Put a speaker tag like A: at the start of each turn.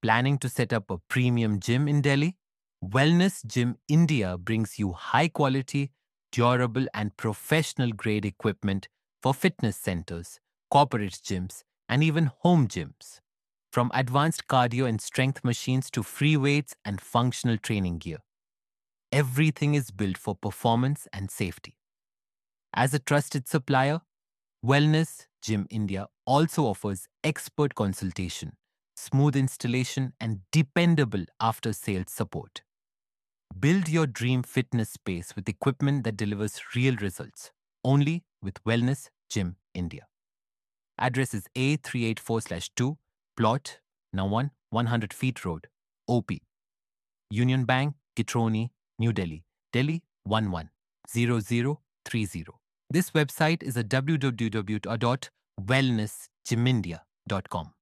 A: Planning to set up a premium gym in Delhi? Wellness Gym India brings you high quality, durable, and professional grade equipment for fitness centers, corporate gyms, and even home gyms. From advanced cardio and strength machines to free weights and functional training gear, everything is built for performance and safety. As a trusted supplier, Wellness Gym India also offers expert consultation, smooth installation, and dependable after sales support. Build your dream fitness space with equipment that delivers real results, only with Wellness Gym India. Address is A384/2, plot now 100 Feet Road, OP. Union Bank, Gitroni, New Delhi, Delhi 110030. This website is a www.wellnessgymindia.com.